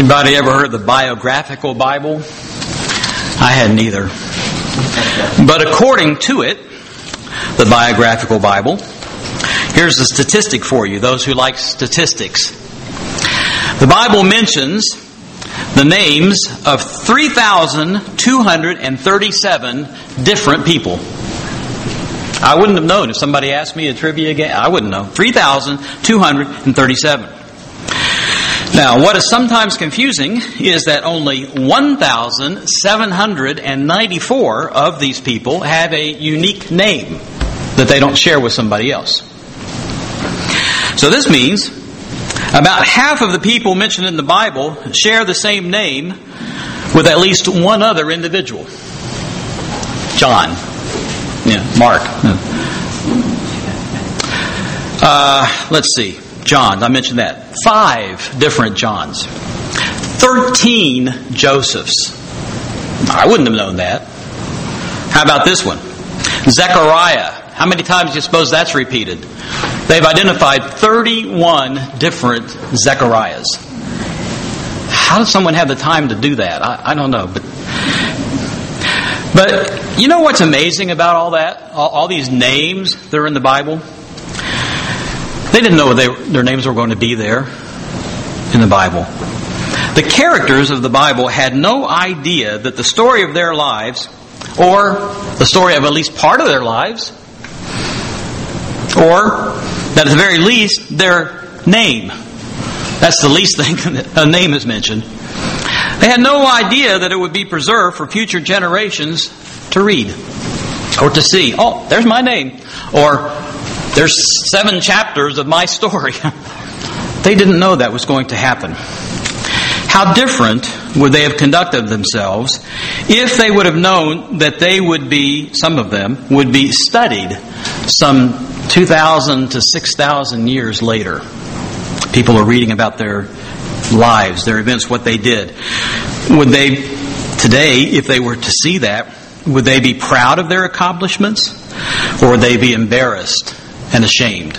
Anybody ever heard of the biographical Bible? I hadn't either. But according to it, the biographical Bible, here's a statistic for you, those who like statistics. The Bible mentions the names of 3,237 different people. I wouldn't have known if somebody asked me a trivia game. I wouldn't know. 3,237. Now, what is sometimes confusing is that only 1,794 of these people have a unique name that they don't share with somebody else. So this means about half of the people mentioned in the Bible share the same name with at least one other individual. John. Yeah, Mark. Let's see. John, I mentioned that. 5 different Johns. 13 Josephs. I wouldn't have known that. How about this one? Zechariah. How many times do you suppose that's repeated? They've identified 31 different Zechariahs. How does someone have the time to do that? I don't know. But you know what's amazing about all that? All these names that are in the Bible? They didn't know their names were going to be there in the Bible. The characters of the Bible had no idea that the story of their lives, or the story of at least part of their lives, or that at the very least, their name. That's the least thing a name is mentioned. They had no idea that it would be preserved for future generations to read or to see. Oh, there's my name. Or there's 7 chapters of my story. They didn't know that was going to happen. How different would they have conducted themselves if they would have known that they would be, some of them, would be studied some 2,000 to 6,000 years later. People are reading about their lives, their events, what they did. Would they, today, if they were to see that, would they be proud of their accomplishments? Or would they be embarrassed and ashamed?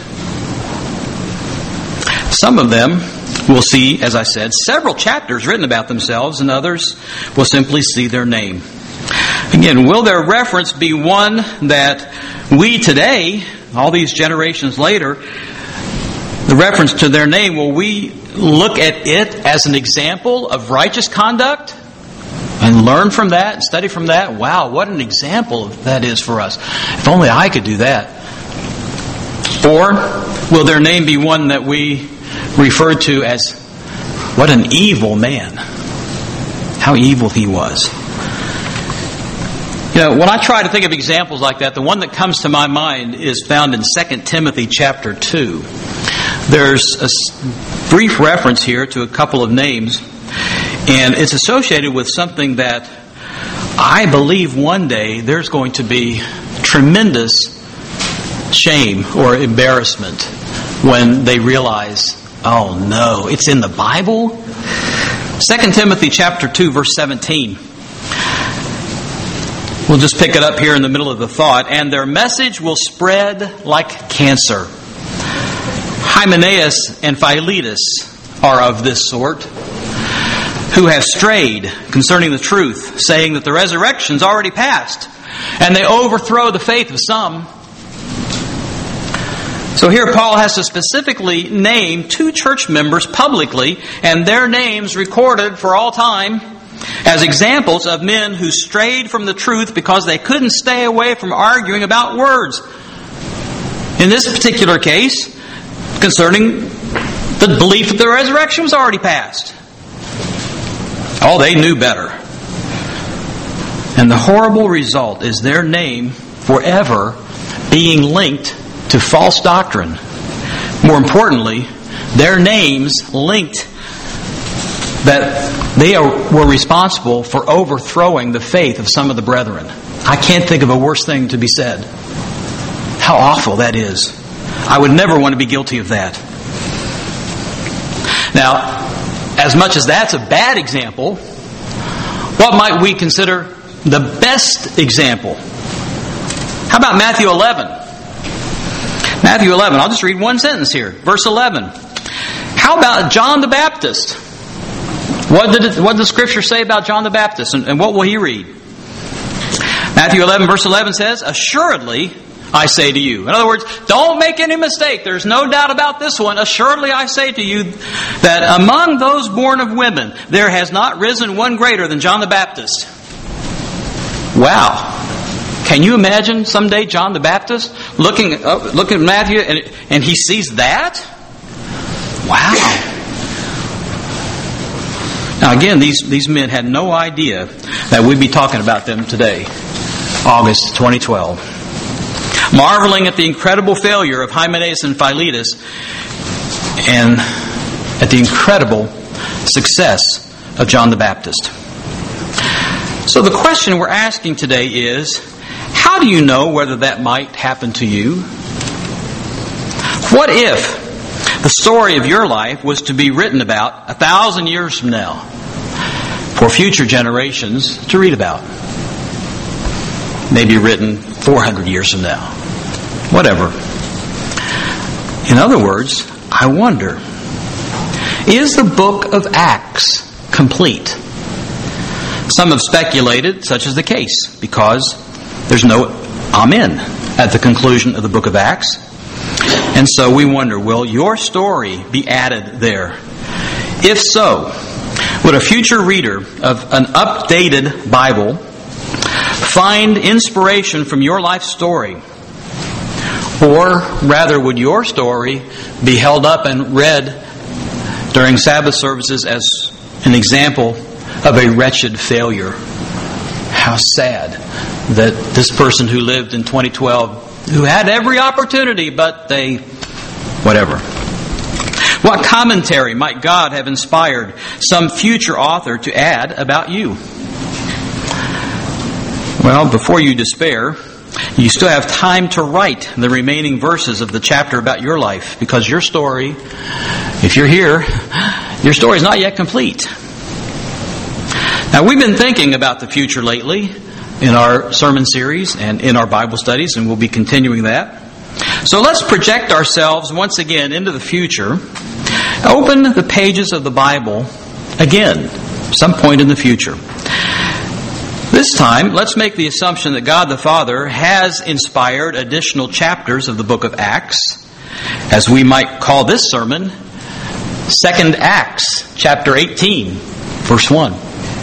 Some of them will see, as I said, several chapters written about themselves, and others will simply see their name. Again, will their reference be one that we today, all these generations later, the reference to their name, will we look at it as an example of righteous conduct and learn from that, study from that? Wow, what an example that is for us. If only I could do that. Or will their name be one that we refer to as, what an evil man. How evil he was. You know, when I try to think of examples like that, the one that comes to my mind is found in 2 Timothy chapter 2. There's a brief reference here to a couple of names, and it's associated with something that I believe one day there's going to be tremendous shame or embarrassment when they realize, oh no, it's in the Bible? 2 Timothy chapter 2 verse 17. We'll just pick it up here in the middle of the thought. And their message will spread like cancer. Hymenaeus and Philetus are of this sort, who have strayed concerning the truth, saying that the resurrection's already passed, and they overthrow the faith of some. So here Paul has to specifically name 2 church members publicly, and their names recorded for all time, as examples of men who strayed from the truth because they couldn't stay away from arguing about words. In this particular case, concerning the belief that the resurrection was already past. Oh, they knew better. And the horrible result is their name forever being linked to false doctrine. More importantly, their names linked that they were responsible for overthrowing the faith of some of the brethren. I can't think of a worse thing to be said. How awful that is. I would never want to be guilty of that. Now, as much as that's a bad example, what might we consider the best example? How about Matthew 11? Matthew 11, I'll just read one sentence here. Verse 11. How about John the Baptist? What did the Scripture say about John the Baptist? And what will he read? Matthew 11, verse 11 says, "Assuredly, I say to you." In other words, don't make any mistake. There's no doubt about this one. "Assuredly, I say to you that among those born of women, there has not risen one greater than John the Baptist." Wow. Can you imagine someday John the Baptist looking at Matthew and he sees that? Wow. Now again, these men had no idea that we'd be talking about them today, August 2012. Marveling at the incredible failure of Hymenaeus and Philetus and at the incredible success of John the Baptist. So the question we're asking today is, how do you know whether that might happen to you? What if the story of your life was to be written about 1,000 years from now for future generations to read about? Maybe written 400 years from now. Whatever. In other words, I wonder, is the book of Acts complete? Some have speculated such is the case because there's no amen at the conclusion of the book of Acts. And so we wonder, will your story be added there? If so, would a future reader of an updated Bible find inspiration from your life story? Or rather, would your story be held up and read during Sabbath services as an example of a wretched failure? How sad that this person who lived in 2012, who had every opportunity, but they, whatever. What commentary might God have inspired some future author to add about you? Well, before you despair, you still have time to write the remaining verses of the chapter about your life, because your story, if you're here, your story is not yet complete. Now, we've been thinking about the future lately in our sermon series and in our Bible studies, and we'll be continuing that. So let's project ourselves once again into the future. Open the pages of the Bible again, some point in the future. This time, let's make the assumption that God the Father has inspired additional chapters of the book of Acts, as we might call this sermon, 2nd Acts, chapter 18, verse 1.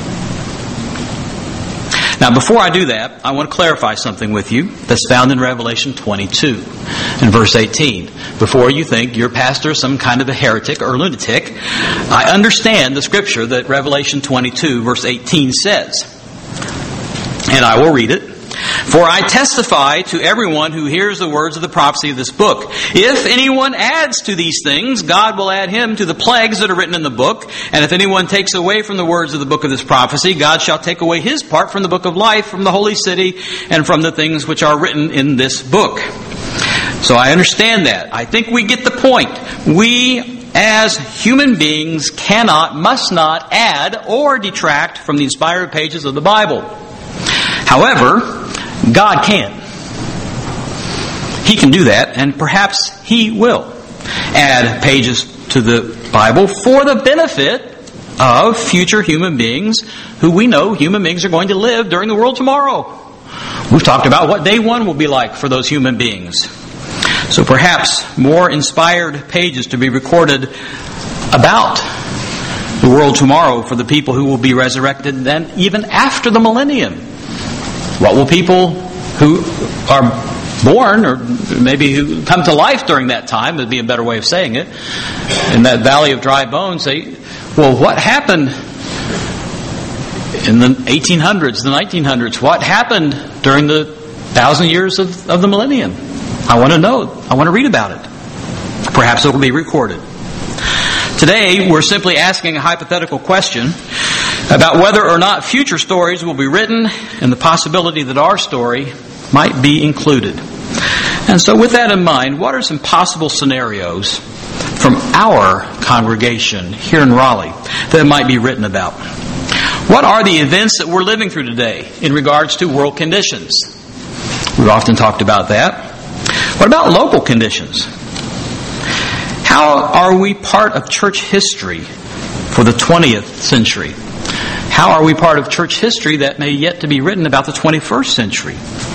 Now, before I do that, I want to clarify something with you that's found in Revelation 22, in verse 18. Before you think your pastor is some kind of a heretic or lunatic, I understand the scripture that Revelation 22, verse 18 says. And I will read it. "For I testify to everyone who hears the words of the prophecy of this book. If anyone adds to these things, God will add him to the plagues that are written in the book. And if anyone takes away from the words of the book of this prophecy, God shall take away his part from the book of life, from the holy city, and from the things which are written in this book." So I understand that. I think we get the point. We, as human beings, must not add or detract from the inspired pages of the Bible. However, God can. He can do that, and perhaps He will add pages to the Bible for the benefit of future human beings who we know human beings are going to live during the world tomorrow. We've talked about what day one will be like for those human beings. So perhaps more inspired pages to be recorded about the world tomorrow for the people who will be resurrected then even after the millennium. What will people who are born, or maybe who come to life during that time, would be a better way of saying it, in that valley of dry bones, say, well, what happened in the 1800s, the 1900s? What happened during the 1,000 years of the millennium? I want to know. I want to read about it. Perhaps it will be recorded. Today, we're simply asking a hypothetical question about whether or not future stories will be written and the possibility that our story might be included. And so with that in mind, what are some possible scenarios from our congregation here in Raleigh that might be written about? What are the events that we're living through today in regards to world conditions? We've often talked about that. What about local conditions? How are we part of church history for the 20th century. How are we part of church history that may yet to be written about the 21st century?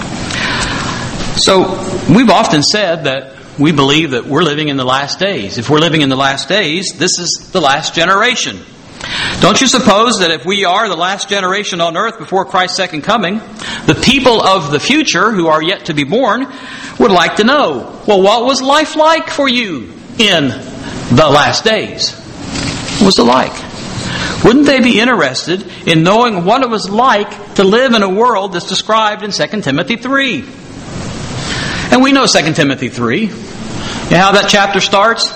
So, we've often said that we believe that we're living in the last days. If we're living in the last days, this is the last generation. Don't you suppose that if we are the last generation on earth before Christ's second coming, the people of the future who are yet to be born would like to know, well, what was life like for you in the last days? What was it like? Wouldn't they be interested in knowing what it was like to live in a world that's described in 2 Timothy 3? And we know 2 Timothy 3. You know how that chapter starts?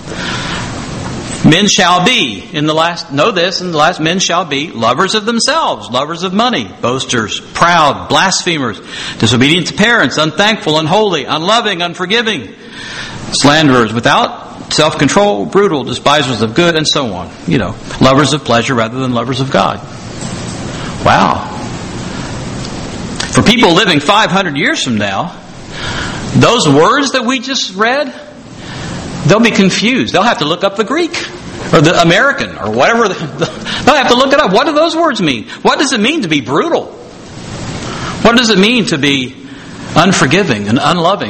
Men shall be, in the last men shall be lovers of themselves, lovers of money, boasters, proud, blasphemers, disobedient to parents, unthankful, unholy, unloving, unforgiving, slanderers, without self-control, brutal, despisers of good, and so on. You know, lovers of pleasure rather than lovers of God. Wow. For people living 500 years from now, those words that we just read, they'll be confused. They'll have to look up the Greek or the American or whatever. They'll have to look it up. What do those words mean? What does it mean to be brutal? What does it mean to be unforgiving and unloving?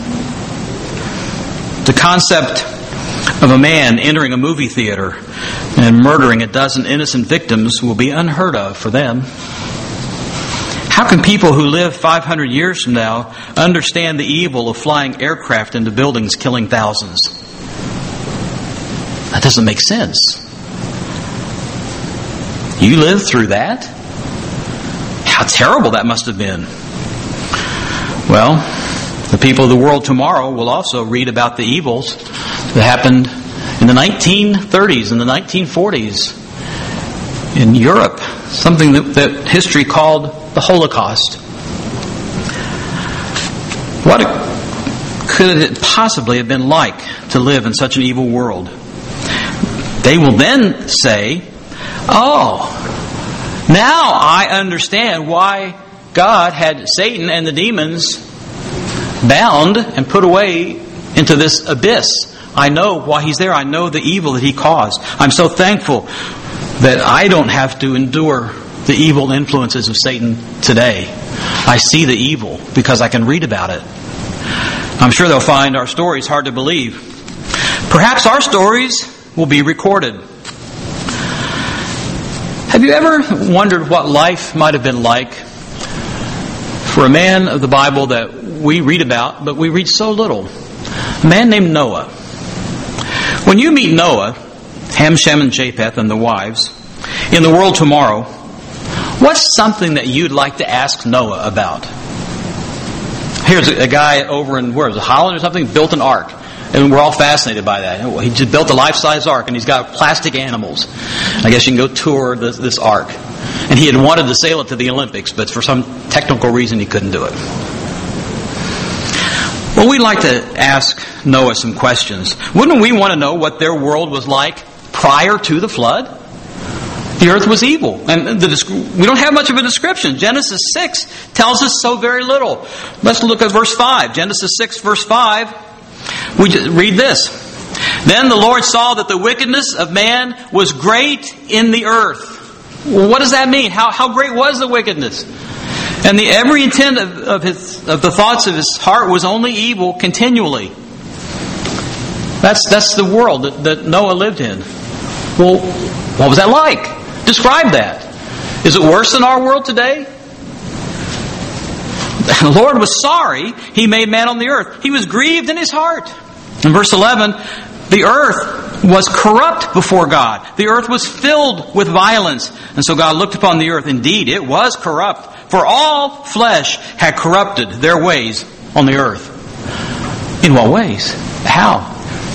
The concept of a man entering a movie theater and murdering a dozen innocent victims will be unheard of for them. How can people who live 500 years from now understand the evil of flying aircraft into buildings killing thousands? That doesn't make sense. You lived through that? How terrible that must have been. Well, the people of the world tomorrow will also read about the evils that happened in the 1930s and the 1940s in Europe. Something that history called the Holocaust. What could it possibly have been like to live in such an evil world? They will then say, oh, now I understand why God had Satan and the demons bound and put away into this abyss. I know why he's there. I know the evil that he caused. I'm so thankful that I don't have to endure the evil influences of Satan today. I see the evil because I can read about it. I'm sure they'll find our stories hard to believe. Perhaps our stories will be recorded. Have you ever wondered what life might have been like for a man of the Bible that we read about, but we read so little? A man named Noah. When you meet Noah, Ham, Shem, and Japheth and the wives, in the world tomorrow, what's something that you'd like to ask Noah about? Here's a guy over in, where is it, Holland or something, built an ark. And we're all fascinated by that. He just built a life-size ark, and he's got plastic animals. I guess you can go tour this ark. And he had wanted to sail it to the Olympics, but for some technical reason he couldn't do it. Well, we'd like to ask Noah some questions. Wouldn't we want to know what their world was like prior to the flood? The earth was evil. And we don't have much of a description. Genesis 6 tells us so very little. Let's look at verse 5. Genesis 6, verse 5. We just read this. Then the Lord saw that the wickedness of man was great in the earth. Well, what does that mean? How great was the wickedness? And every intent of the thoughts of his heart was only evil continually. That's the world that Noah lived in. Well, what was that like? Describe that. Is it worse than our world today? The Lord was sorry He made man on the earth. He was grieved in His heart. In verse 11, the earth was corrupt before God. The earth was filled with violence. And so God looked upon the earth. Indeed, it was corrupt. For all flesh had corrupted their ways on the earth. In what ways? How?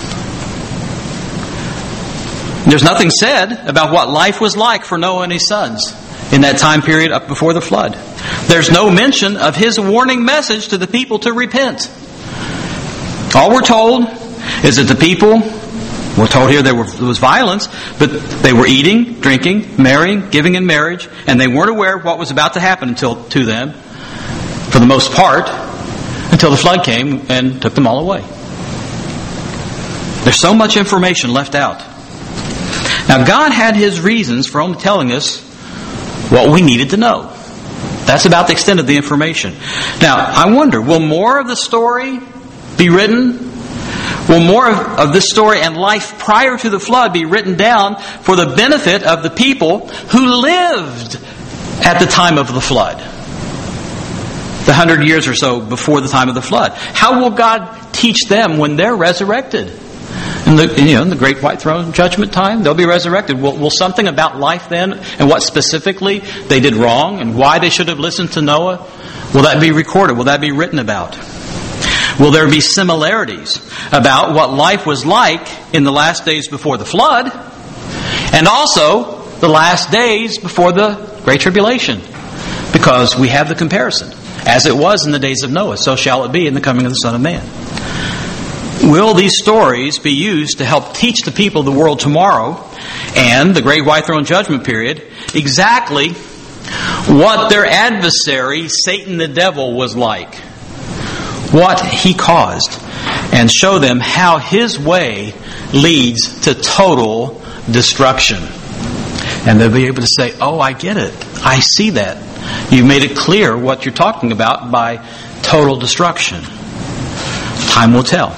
There's nothing said about what life was like for Noah and his sons in that time period up before the flood. There's no mention of his warning message to the people to repent. All we're told is that the people, we're told here there was violence, but they were eating, drinking, marrying, giving in marriage, and they weren't aware of what was about to happen to them, for the most part, until the flood came and took them all away. There's so much information left out. Now, God had His reasons for only telling us what we needed to know. That's about the extent of the information. Now, I wonder, will more of the story be written? Will more of this story and life prior to the flood be written down for the benefit of the people who lived at the time of the flood? The 100 years or so before the time of the flood. How will God teach them when they're resurrected? In the great white throne judgment time, they'll be resurrected. Will something about life then, and what specifically they did wrong, and why they should have listened to Noah, will that be recorded? Will that be written about? Will there be similarities about what life was like in the last days before the flood, and also the last days before the Great Tribulation? Because we have the comparison. As it was in the days of Noah, so shall it be in the coming of the Son of Man. Will these stories be used to help teach the people of the world tomorrow and the Great White Throne Judgment period exactly what their adversary, Satan the devil, was like? What he caused, and show them how his way leads to total destruction. And they'll be able to say, oh, I get it. I see that. You've made it clear what you're talking about by total destruction. Time will tell.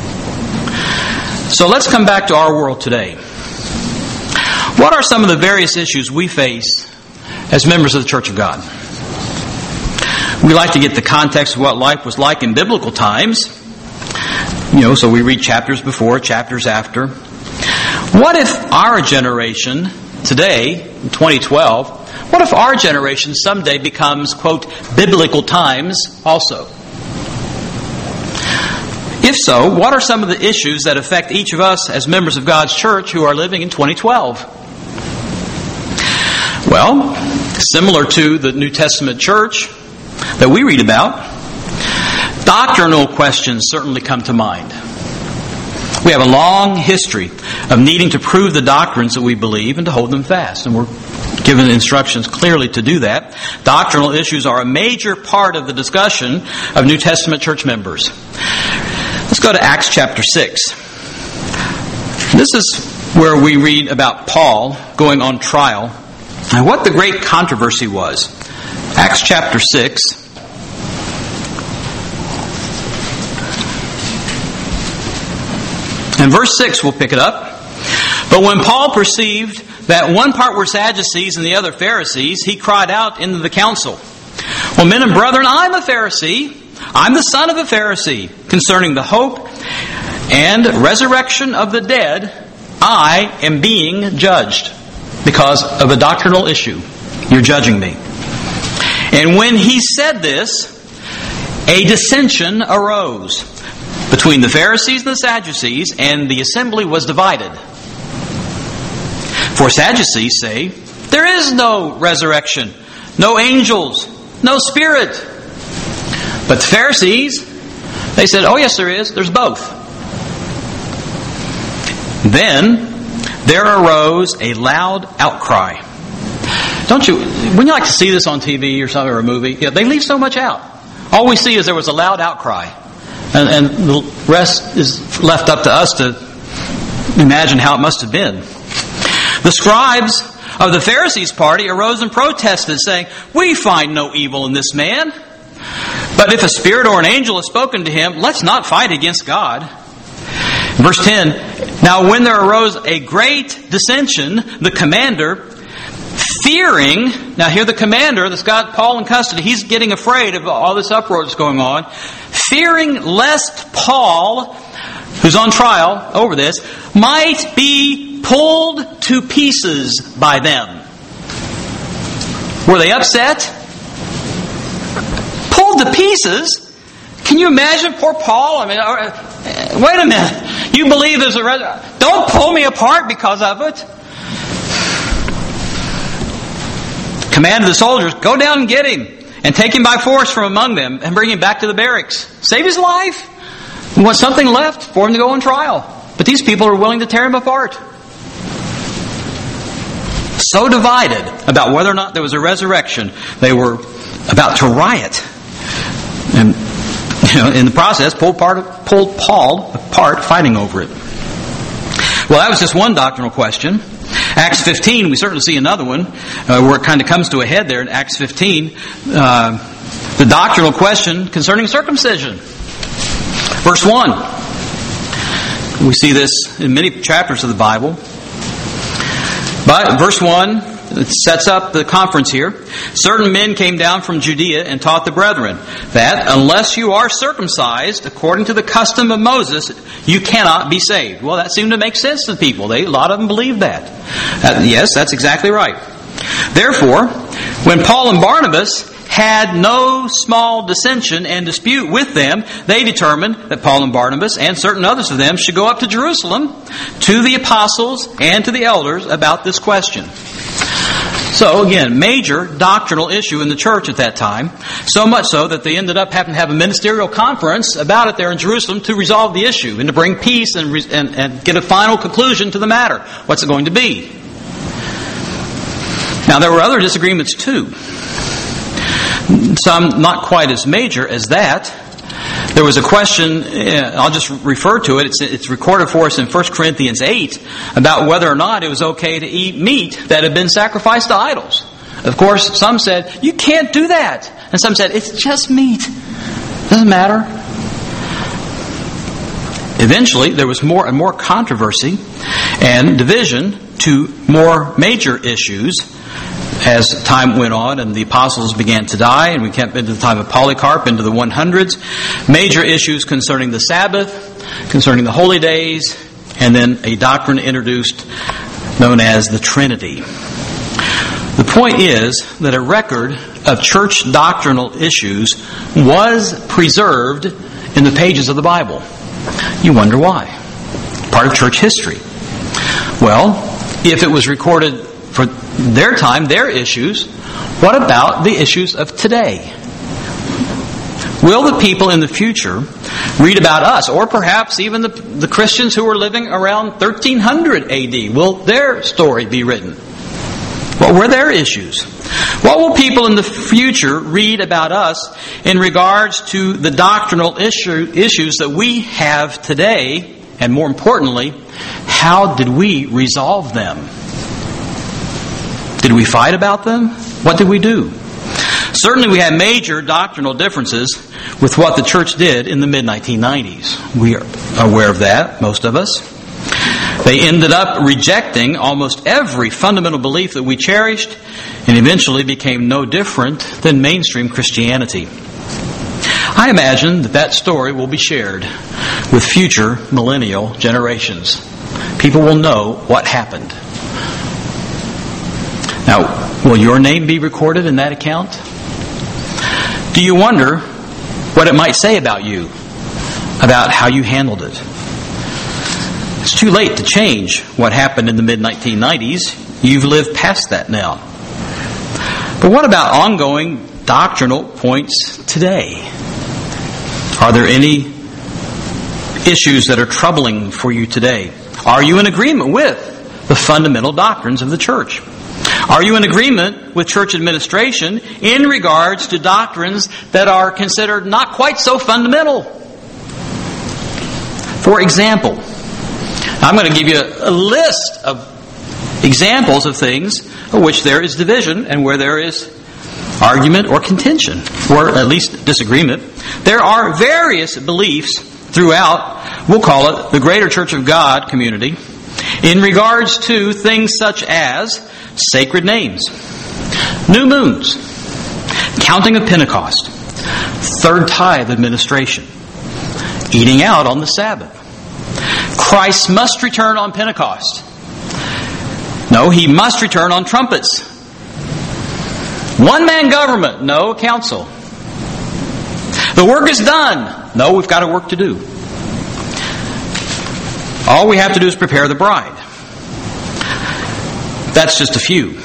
So let's come back to our world today. What are some of the various issues we face as members of the Church of God? We like to get the context of what life was like in biblical times. So we read chapters before, chapters after. What if our generation today, in 2012, what if our generation someday becomes, quote, biblical times also? If so, what are some of the issues that affect each of us as members of God's church who are living in 2012? Well, similar to the New Testament church that we read about, doctrinal questions certainly come to mind. We have a long history of needing to prove the doctrines that we believe and to hold them fast. And we're given instructions clearly to do that. Doctrinal issues are a major part of the discussion of New Testament church members. Let's go to Acts chapter 6. This is where we read about Paul going on trial and what the great controversy was. Acts chapter 6. And verse 6, we'll pick it up. But when Paul perceived that one part were Sadducees and the other Pharisees, he cried out into the council, well, men and brethren, I'm a Pharisee. I'm the son of a Pharisee. Concerning the hope and resurrection of the dead, I am being judged because of a doctrinal issue. You're judging me. And when he said this, a dissension arose between the Pharisees and the Sadducees, and the assembly was divided. For Sadducees say, there is no resurrection, no angels, no spirit. But the Pharisees, they said, oh yes there is, there's both. Then there arose a loud outcry. Don't you, wouldn't you like to see this on TV or something, or a movie? Yeah, they leave so much out. All we see is there was a loud outcry. And the rest is left up to us to imagine how it must have been. The scribes of the Pharisees' party arose and protested, saying, we find no evil in this man. But if a spirit or an angel has spoken to him, let's not fight against God. Verse 10, now when there arose a great dissension, the commander, fearing, now here the commander that's got Paul in custody, he's getting afraid of all this uproar that's going on, fearing lest Paul, who's on trial over this, might be pulled to pieces by them. Were they upset? Pulled to pieces? Can you imagine poor Paul? I mean, wait a minute. You believe there's a resurrection? Don't pull me apart because of it. Commanded the soldiers, go down and get him, and take him by force from among them, and bring him back to the barracks. Save his life. We want something left for him to go on trial. But these people are willing to tear him apart. So divided about whether or not there was a resurrection, they were about to riot. And in the process, pulled Paul apart, fighting over it. Well, that was just one doctrinal question. Acts 15, we certainly see another one where it kind of comes to a head there in Acts 15. The doctrinal question concerning circumcision. Verse 1. We see this in many chapters of the Bible. But verse 1, it sets up the conference here. Certain men came down from Judea and taught the brethren that unless you are circumcised according to the custom of Moses, you cannot be saved. Well, that seemed to make sense to people. A lot of them believed that. Yes, that's exactly right. Therefore, when Paul and Barnabas had no small dissension and dispute with them, they determined that Paul and Barnabas and certain others of them should go up to Jerusalem to the apostles and to the elders about this question. So again, major doctrinal issue in the church at that time, so much so that they ended up having to have a ministerial conference about it there in Jerusalem to resolve the issue and to bring peace and get a final conclusion to the matter. What's it going to be? Now there were other disagreements too. Some not quite as major as that. There was a question, I'll just refer to it, it's recorded for us in 1 Corinthians 8, about whether or not it was okay to eat meat that had been sacrificed to idols. Of course, some said, you can't do that. And some said, it's just meat. Doesn't matter. Eventually, there was more and more controversy and division to more major issues as time went on and the apostles began to die, and we kept into the time of Polycarp, into the 100s. Major issues concerning the Sabbath, concerning the holy days, and then a doctrine introduced known as the Trinity. The point is that a record of church doctrinal issues was preserved in the pages of the Bible. You wonder why. Part of church history. Well, if it was recorded for their time, their issues, what about the issues of today? Will the people in the future read about us, or perhaps even the Christians who were living around 1300 AD? Will their story be written? What were their issues? What will people in the future read about us in regards to the doctrinal issues that we have today? And more importantly, how did we resolve them? Did we fight about them? What did we do? Certainly we had major doctrinal differences with what the church did in the mid-1990s. We are aware of that, most of us. They ended up rejecting almost every fundamental belief that we cherished and eventually became no different than mainstream Christianity. I imagine that story will be shared with future millennial generations. People will know what happened. Now, will your name be recorded in that account? Do you wonder what it might say about you, about how you handled it? It's too late to change what happened in the mid-1990s. You've lived past that now. But what about ongoing doctrinal points today? Are there any issues that are troubling for you today? Are you in agreement with the fundamental doctrines of the church? Are you in agreement with church administration in regards to doctrines that are considered not quite so fundamental? For example, I'm going to give you a list of examples of things for which there is division and where there is argument or contention, or at least disagreement. There are various beliefs throughout, we'll call it the Greater Church of God community, in regards to things such as sacred names, new moons, counting of Pentecost, third tithe administration, eating out on the Sabbath. Christ must return on Pentecost. No, He must return on trumpets. One-man government. No, council. The work is done. No, we've got a work to do. All we have to do is prepare the bride. That's just a few.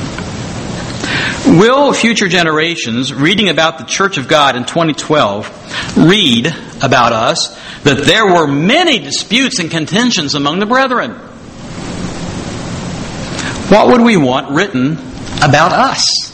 Will future generations reading about the Church of God in 2012 read about us that there were many disputes and contentions among the brethren? What would we want written about us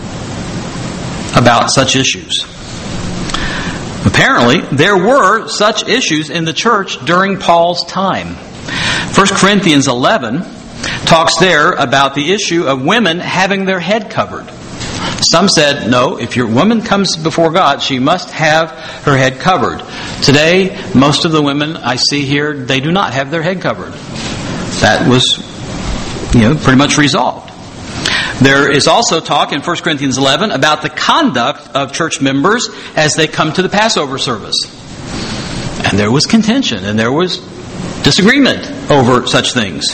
about such issues? Apparently, there were such issues in the church during Paul's time. 1 Corinthians 11 talks there about the issue of women having their head covered. Some said, no, if your woman comes before God, she must have her head covered. Today, most of the women I see here, they do not have their head covered. That was, pretty much resolved. There is also talk in 1 Corinthians 11 about the conduct of church members as they come to the Passover service. And there was contention and there was disagreement over such things.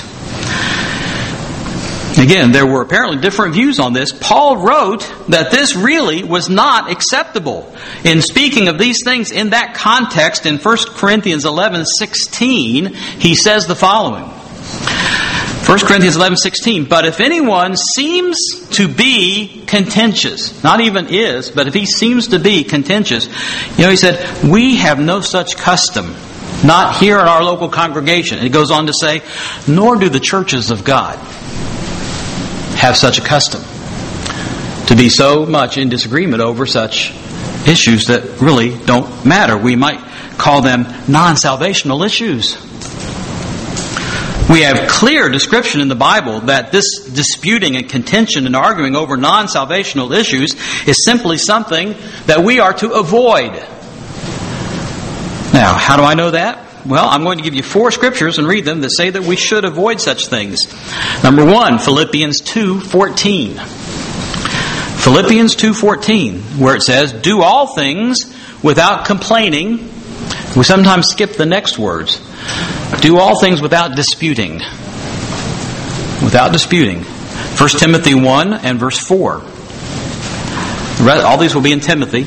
Again, there were apparently different views on this. Paul wrote that this really was not acceptable. In speaking of these things in that context, in 1 Corinthians 11:16, he says the following. 1 Corinthians 11:16, but if anyone seems to be contentious, not even is, but if he seems to be contentious, he said, we have no such custom, not here in our local congregation. It goes on to say, nor do the churches of God have such a custom to be so much in disagreement over such issues that really don't matter. We might call them non-salvational issues. We have clear description in the Bible that this disputing and contention and arguing over non-salvational issues is simply something that we are to avoid. Now, how do I know that? Well, I'm going to give you 4 scriptures and read them that say that we should avoid such things. Number 1, Philippians 2:14. Philippians 2:14, where it says, do all things without complaining. We sometimes skip the next words. Do all things without disputing. Without disputing. 1 Timothy 1 and verse 4. All these will be in Timothy.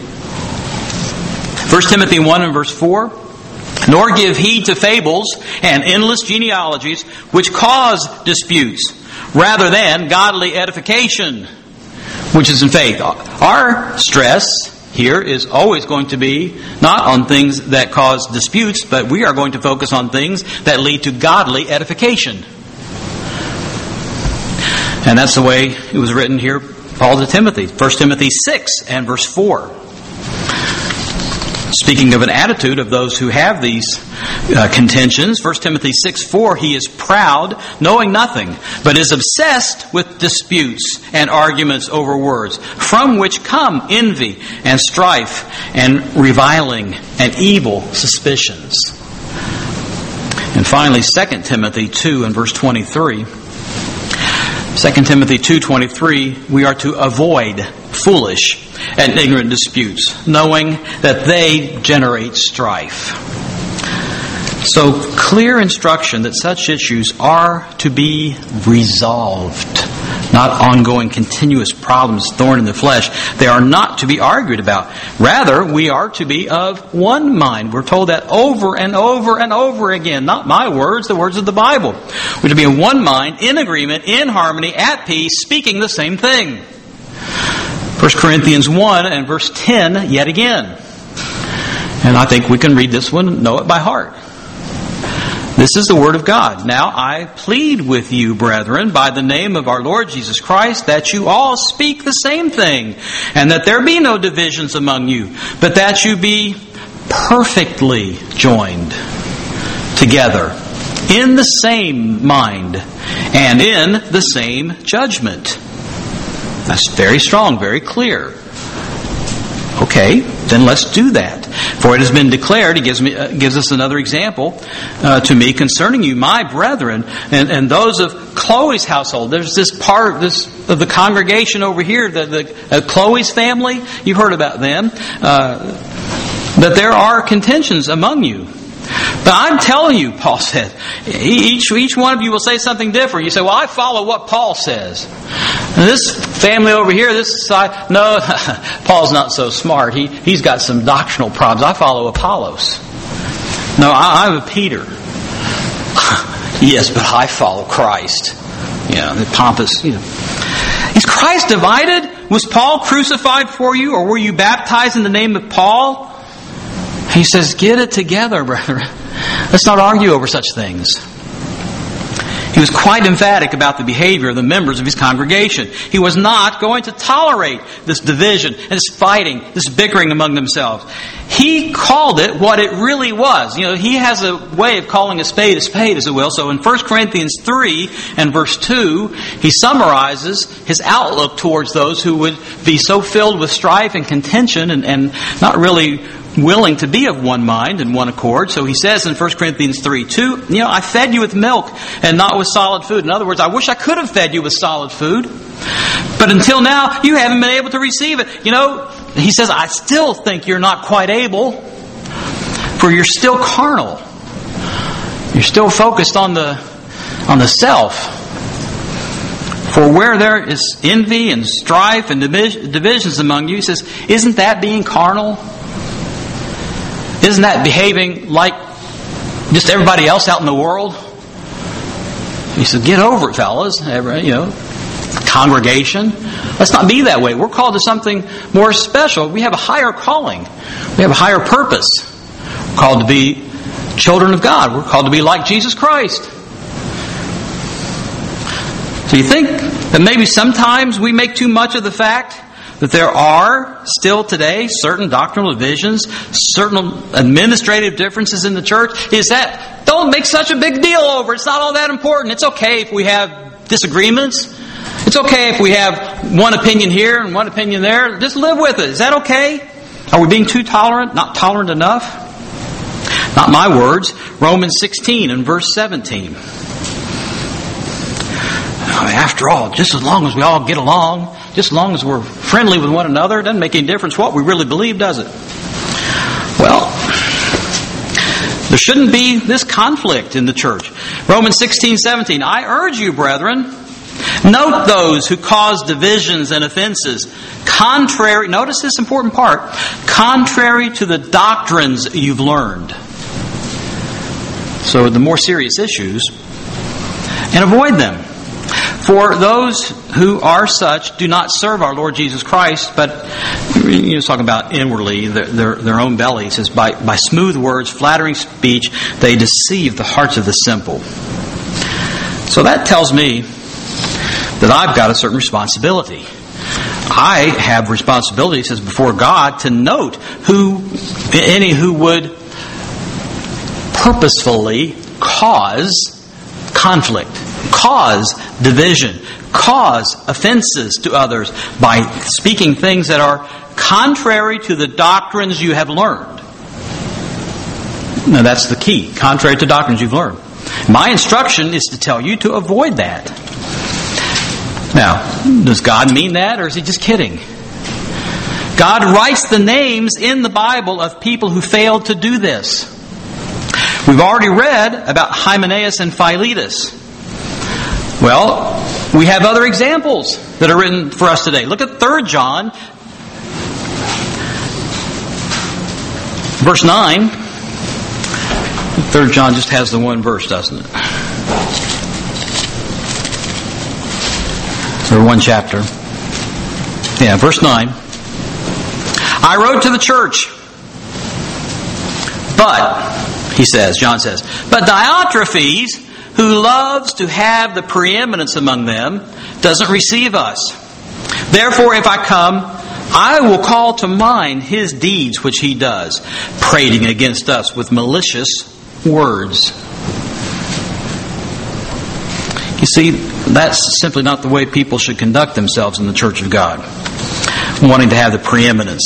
1 Timothy 1 and verse 4. Nor give heed to fables and endless genealogies which cause disputes, rather than godly edification, which is in faith. Our stress here is always going to be not on things that cause disputes, but we are going to focus on things that lead to godly edification. And that's the way it was written here, Paul to Timothy. 1 Timothy 6 and verse 4. Speaking of an attitude of those who have these contentions, 1 Timothy 6:4, he is proud, knowing nothing, but is obsessed with disputes and arguments over words, from which come envy and strife and reviling and evil suspicions. And finally, 2 Timothy 2 and verse 23. 2 Timothy 2:23, we are to avoid foolish and ignorant disputes, knowing that they generate strife. So, clear instruction that such issues are to be resolved, not ongoing continuous problems, thorn in the flesh. They are not to be argued about. Rather, we are to be of one mind. We're told that over and over and over again. Not my words, the words of the Bible. We're to be in one mind, in agreement, in harmony, at peace, speaking the same thing. 1 Corinthians 1 and verse 10, yet again. And I think we can read this one and know it by heart. This is the Word of God. Now I plead with you, brethren, by the name of our Lord Jesus Christ, that you all speak the same thing, and that there be no divisions among you, but that you be perfectly joined together in the same mind and in the same judgment. That's very strong, very clear. Okay, then let's do that. For it has been declared, he gives us another example to me concerning you, my brethren, and those of Chloe's household. There's this part of the congregation over here, the Chloe's family. You've heard about them. That there are contentions among you. But I'm telling you, Paul said, each one of you will say something different. You say, well, I follow what Paul says. And this family over here, this side, no, Paul's not so smart. He's got some doctrinal problems. I follow Apollos. No, I'm a Peter. Yes, but I follow Christ. The pompous, Is Christ divided? Was Paul crucified for you, or were you baptized in the name of Paul? He says, get it together, brethren. Let's not argue over such things. He was quite emphatic about the behavior of the members of his congregation. He was not going to tolerate this division and this fighting, this bickering among themselves. He called it what it really was. He has a way of calling a spade, as it will. So in 1 Corinthians 3 and verse 2, he summarizes his outlook towards those who would be so filled with strife and contention and not really willing to be of one mind and one accord. So he says in 1 Corinthians 3:2, I fed you with milk and not with solid food. In other words, I wish I could have fed you with solid food, but until now you haven't been able to receive it. He says, I still think you're not quite able, for you're still carnal. You're still focused on the self. For where there is envy and strife and divisions among you, he says, isn't that being carnal? Isn't that behaving like just everybody else out in the world? He said, get over it, fellas. Congregation. Let's not be that way. We're called to something more special. We have a higher calling. We have a higher purpose. We're called to be children of God. We're called to be like Jesus Christ. So you think that maybe sometimes we make too much of the fact that there are still today certain doctrinal divisions, certain administrative differences in the church? Is that, don't make such a big deal over it. It's not all that important. It's okay if we have disagreements. It's okay if we have one opinion here and one opinion there. Just live with it. Is that okay? Are we being too tolerant? Not tolerant enough? Not my words. Romans 16 and verse 17. After all, just as long as we all get along, just as long as we're friendly with one another, it doesn't make any difference what we really believe, does it? Well, there shouldn't be this conflict in the church. Romans 16:17. I urge you, brethren, note those who cause divisions and offenses, contrary, notice this important part, contrary to the doctrines you've learned. So the more serious issues, and avoid them. For those who are such do not serve our Lord Jesus Christ, but talking about inwardly, their own bellies, is by smooth words, flattering speech, they deceive the hearts of the simple. So that tells me that I've got a certain responsibility. I have responsibility, says before God, to note any who would purposefully cause conflict, cause division, cause offenses to others by speaking things that are contrary to the doctrines you have learned. Now that's the key, contrary to doctrines you've learned. My instruction is to tell you to avoid that. Now, does God mean that, or is He just kidding? God writes the names in the Bible of people who failed to do this. We've already read about Hymenaeus and Philetus. Well, we have other examples that are written for us today. Look at 3 John, verse 9. 3 John just has the one verse, doesn't it? Or one chapter. Yeah, verse 9. I wrote to the church, but, he says, John says, but Diotrephes, who loves to have the preeminence among them, doesn't receive us. Therefore, if I come, I will call to mind his deeds which he does, prating against us with malicious words. You see, that's simply not the way people should conduct themselves in the church of God, wanting to have the preeminence,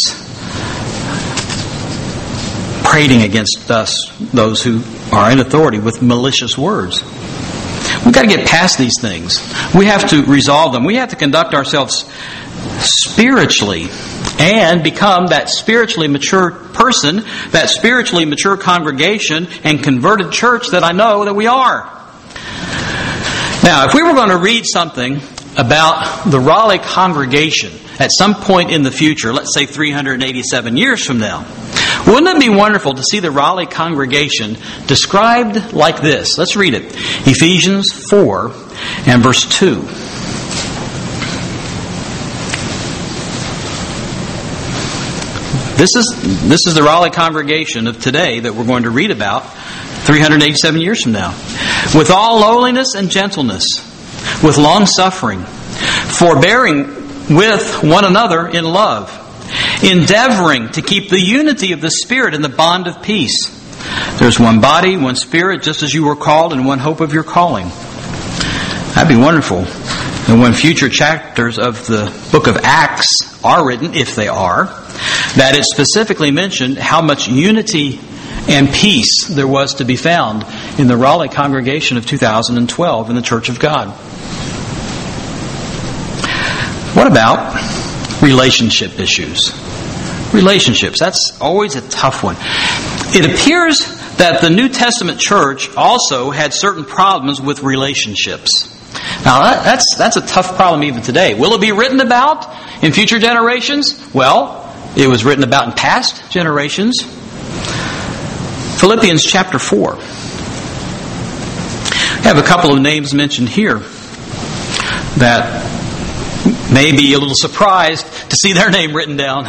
prating against us, those who are in authority, with malicious words. We've got to get past these things. We have to resolve them. We have to conduct ourselves spiritually and become that spiritually mature person, that spiritually mature congregation and converted church that I know that we are. Now, if we were going to read something about the Raleigh congregation at some point in the future, let's say 387 years from now, wouldn't it be wonderful to see the Raleigh congregation described like this? Let's read it. Ephesians 4 and verse 2. This is the Raleigh congregation of today that we're going to read about 387 years from now. With all lowliness and gentleness, with long suffering, forbearing with one another in love, endeavoring to keep the unity of the Spirit in the bond of peace. There's one body, one Spirit, just as you were called, and one hope of your calling. That'd be wonderful. And when future chapters of the book of Acts are written, if they are, that it specifically mentioned how much unity and peace there was to be found in the Raleigh congregation of 2012 in the Church of God. What about relationship issues? Relationships, that's always a tough one. It appears that the New Testament church also had certain problems with relationships. Now, that's a tough problem even today. Will it be written about in future generations? Well, it was written about in past generations. Philippians chapter 4. I have a couple of names mentioned here that may be a little surprised to see their name written down.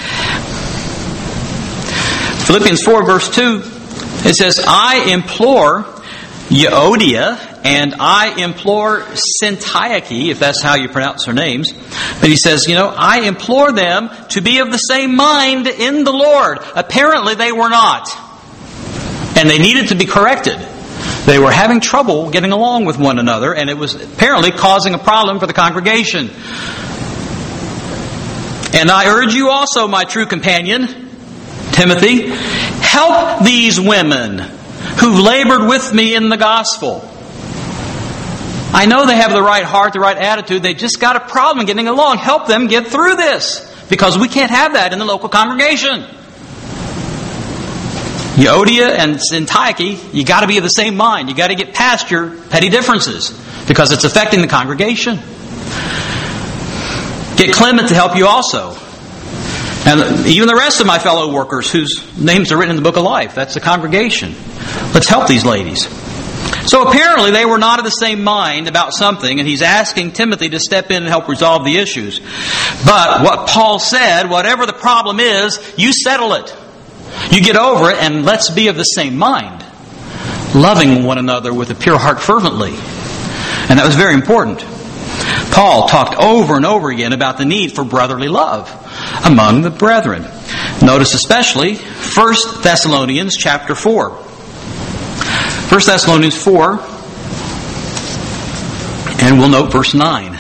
Philippians 4 verse 2, it says, I implore Euodia and I implore Syntyche, if that's how you pronounce their names. But he says, I implore them to be of the same mind in the Lord. Apparently they were not. And they needed to be corrected. They were having trouble getting along with one another, and it was apparently causing a problem for the congregation. And I urge you also, my true companion, Timothy, help these women who've labored with me in the gospel. I know they have the right heart, the right attitude. They just got a problem getting along. Help them get through this, because we can't have that in the local congregation. Euodia and Syntyche, you got to be of the same mind. You got to get past your petty differences, because it's affecting the congregation. Get Clement to help you also. And even the rest of my fellow workers whose names are written in the book of life. That's the congregation. Let's help these ladies. So apparently they were not of the same mind about something, and he's asking Timothy to step in and help resolve the issues. But what Paul said, whatever the problem is, you settle it. You get over it, and let's be of the same mind. Loving one another with a pure heart fervently. And that was very important. Paul talked over and over again about the need for brotherly love among the brethren. Notice especially 1 Thessalonians chapter 4. 1 Thessalonians 4, and we'll note verse 9.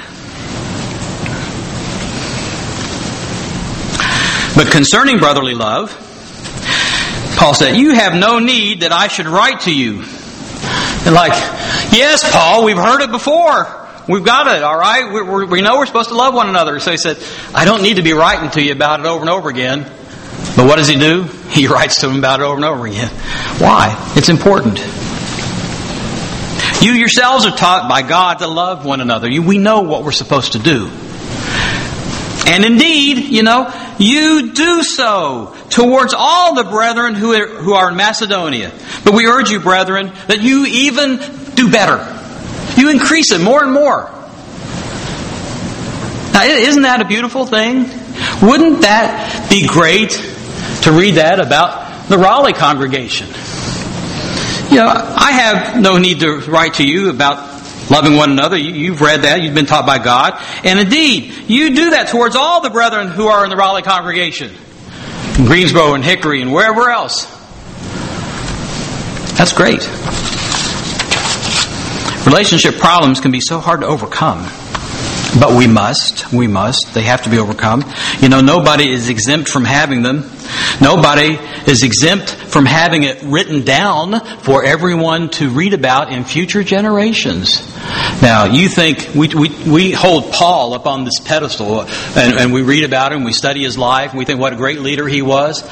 But concerning brotherly love, Paul said, you have no need that I should write to you. And yes, Paul, we've heard it before. We've got it, all right? We know we're supposed to love one another. So he said, I don't need to be writing to you about it over and over again. But what does he do? He writes to them about it over and over again. Why? It's important. You yourselves are taught by God to love one another. We know what we're supposed to do. And indeed, you do so towards all the brethren who are in Macedonia. But we urge you, brethren, that you even do better. You increase it more and more. Now, isn't that a beautiful thing? Wouldn't that be great to read that about the Raleigh congregation? I have no need to write to you about loving one another. You've read that. You've been taught by God. And indeed, you do that towards all the brethren who are in the Raleigh congregation. In Greensboro and Hickory and wherever else. That's great. Relationship problems can be so hard to overcome. But we must. They have to be overcome. Nobody is exempt from having them. Nobody is exempt from having it written down for everyone to read about in future generations. Now, you think we hold Paul up on this pedestal and we read about him, we study his life, and we think what a great leader he was.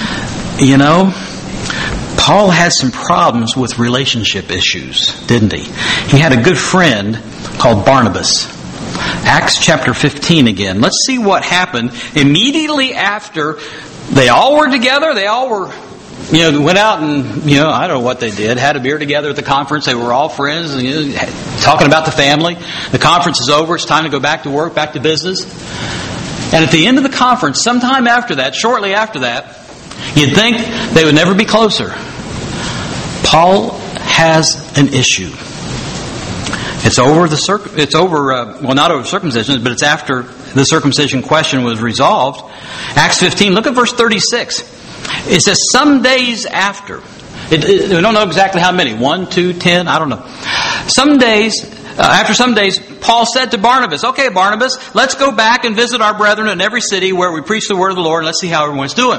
Paul had some problems with relationship issues, didn't he? He had a good friend called Barnabas. Acts chapter 15 again. Let's see what happened immediately after they all were together. They all were, went out and, I don't know what they did. Had a beer together at the conference. They were all friends, talking about the family. The conference is over. It's time to go back to work, back to business. And at the end of the conference, sometime after that, shortly after that, you'd think they would never be closer. Paul has an issue. It's over not over circumcision, but it's after the circumcision question was resolved. Acts 15, look at verse 36. It says, some days after. We don't know exactly how many. 1, 2, 10, I don't know. After some days, Paul said to Barnabas, okay, Barnabas, let's go back and visit our brethren in every city where we preach the word of the Lord, and let's see how everyone's doing.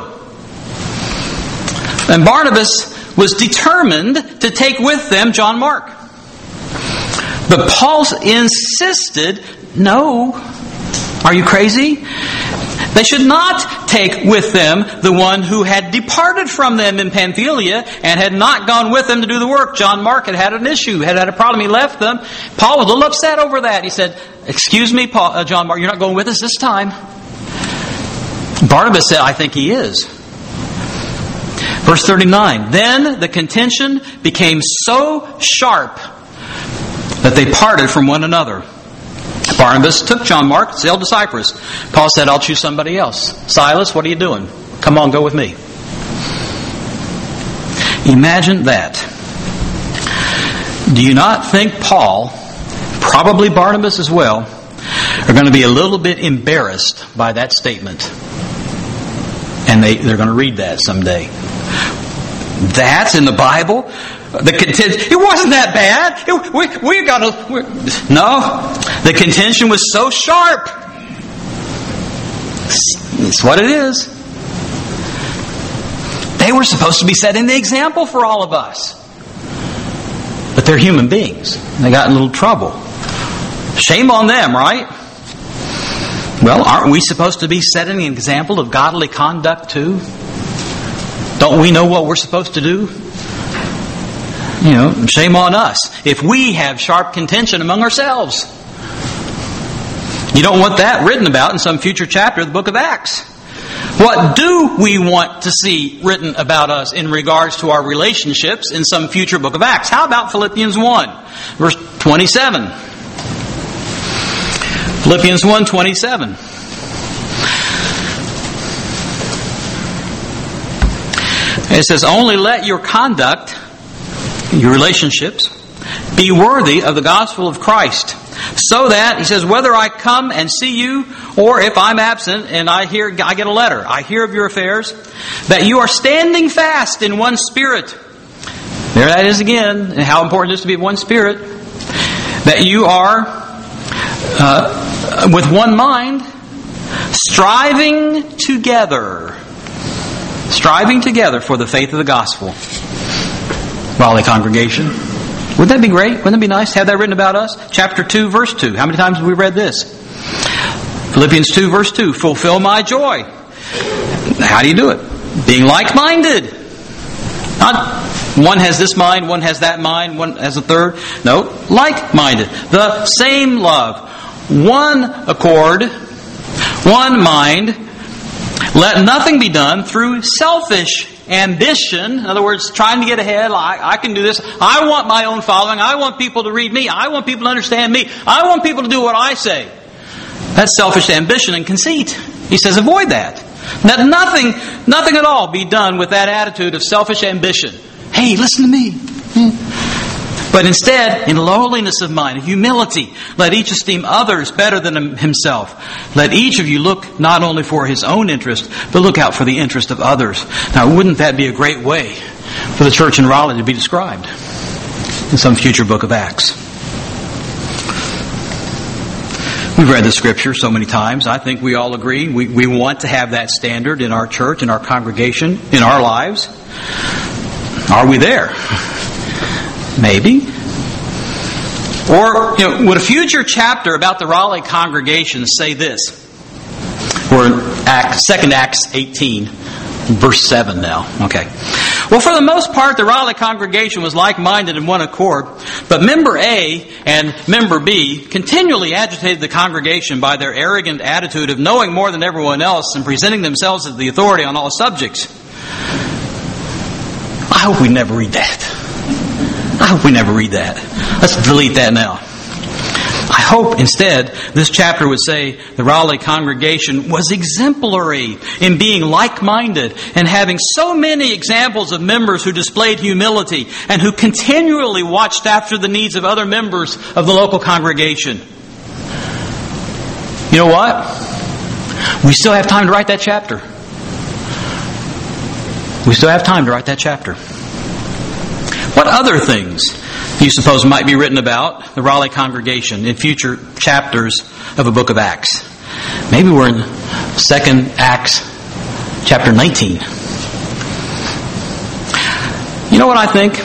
And Barnabas was determined to take with them John Mark. But Paul insisted, no, are you crazy? They should not take with them the one who had departed from them in Pamphylia and had not gone with them to do the work. John Mark had an issue, had a problem. He left them. Paul was a little upset over that. He said, excuse me, John Mark, you're not going with us this time. Barnabas said, I think he is. Verse 39, then the contention became so sharp that they parted from one another. Barnabas took John Mark, sailed to Cyprus. Paul said, I'll choose somebody else. Silas, what are you doing? Come on, go with me. Imagine that. Do you not think Paul, probably Barnabas as well, are going to be a little bit embarrassed by that statement? And they're going to read that someday. That's in the Bible? It wasn't that bad. No. The contention was so sharp. It's what it is. They were supposed to be setting the example for all of us. But they're human beings. They got in a little trouble. Shame on them, right? Well, aren't we supposed to be setting an example of godly conduct too? Don't we know what we're supposed to do? Shame on us if we have sharp contention among ourselves. You don't want that written about in some future chapter of the book of Acts. What do we want to see written about us in regards to our relationships in some future book of Acts? How about Philippians 1, verse 27? Philippians 1:27. It says, only let your conduct, your relationships, be worthy of the gospel of Christ. So that, he says, whether I come and see you, or if I'm absent and I get a letter, I hear of your affairs, that you are standing fast in one spirit. There that is again, and how important it is to be of one spirit. That you are with one mind, striving together for the faith of the gospel. Raleigh congregation. Wouldn't that be great? Wouldn't it be nice to have that written about us? Chapter 2, verse 2. How many times have we read this? Philippians 2, verse 2. Fulfill my joy. How do you do it? Being like-minded. Not one has this mind, one has that mind, one has a third. No, like-minded. The same love. One accord. One mind. Let nothing be done through selfish ambition. In other words, trying to get ahead. I can do this. I want my own following. I want people to read me. I want people to understand me. I want people to do what I say. That's selfish ambition and conceit. He says avoid that. Let nothing at all be done with that attitude of selfish ambition. Hey, listen to me. But instead, in lowliness of mind, humility, let each esteem others better than himself. Let each of you look not only for his own interest, but look out for the interest of others. Now, wouldn't that be a great way for the church in Raleigh to be described in some future book of Acts? We've read the scripture so many times. I think we all agree. We want to have that standard in our church, in our congregation, in our lives. Are we there? Maybe. Or, would a future chapter about the Raleigh congregation say this? We're in 2 Acts 18, verse 7 now. Okay. Well, for the most part, the Raleigh congregation was like-minded in one accord, but member A and member B continually agitated the congregation by their arrogant attitude of knowing more than everyone else and presenting themselves as the authority on all subjects. I hope we never read that. Let's delete that now. I hope instead this chapter would say the Raleigh congregation was exemplary in being like-minded and having so many examples of members who displayed humility and who continually watched after the needs of other members of the local congregation. You know what? We still have time to write that chapter. We still have time to write that chapter. What other things do you suppose might be written about the Raleigh congregation in future chapters of a book of Acts? Maybe we're in 2nd Acts chapter 19. You know what I think?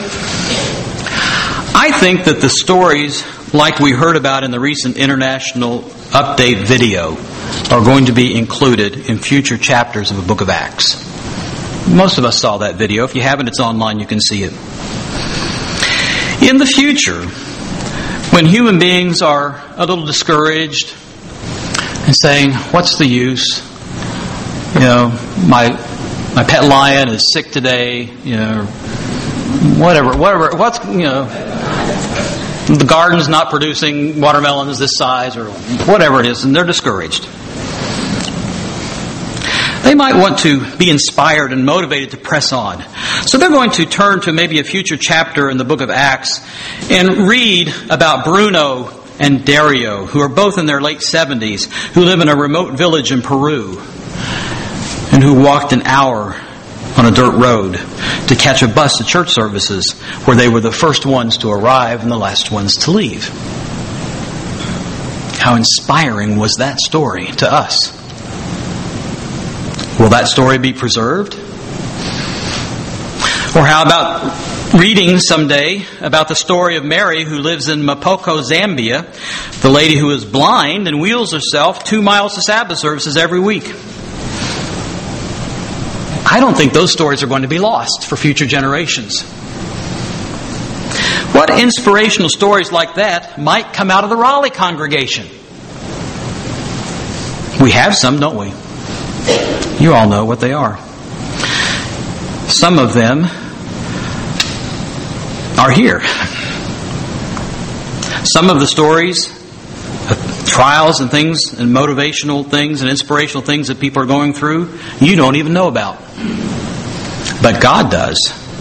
I think that the stories like we heard about in the recent International Update video are going to be included in future chapters of the book of Acts. Most of us saw that video. If you haven't, it's online. You can see it. In the future, when human beings are a little discouraged and saying, what's the use? You know, my pet lion is sick today, you know, whatever, the garden's not producing watermelons this size or whatever it is, and they're discouraged. They might want to be inspired and motivated to press on. So they're going to turn to maybe a future chapter in the book of Acts and read about Bruno and Dario, who are both in their late 70s, who live in a remote village in Peru, and who walked an hour on a dirt road to catch a bus to church services where they were the first ones to arrive and the last ones to leave. How inspiring was that story to us? Will that story be preserved? Or how about reading someday about the story of Mary who lives in Mapoko, Zambia, the lady who is blind and wheels herself 2 miles to Sabbath services every week? I don't think those stories are going to be lost for future generations. What inspirational stories like that might come out of the Raleigh congregation? We have some, don't we? You all know what they are. Some of them are here. Some of the stories of trials and things and motivational things and inspirational things that people are going through, you don't even know about. But God does.